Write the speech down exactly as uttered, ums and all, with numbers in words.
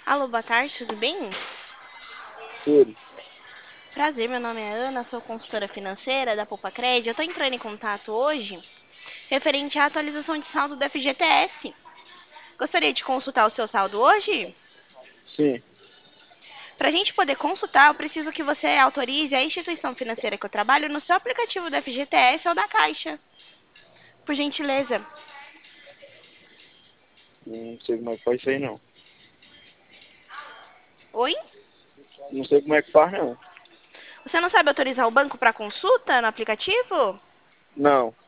Alô, boa tarde, tudo bem? Tudo. Prazer, meu nome é Ana, sou consultora financeira da Poupa Cred. Eu tô entrando em contato hoje referente à atualização de saldo do F G T S. Gostaria de consultar o seu saldo hoje? Sim. Para a gente poder consultar, eu preciso que você autorize a instituição financeira que eu trabalho no seu aplicativo do F G T S ou da Caixa. Por gentileza. Não sei como é que faz isso aí, não. Oi? Não sei como é que faz, não. Você não sabe autorizar o banco para consulta no aplicativo? Não.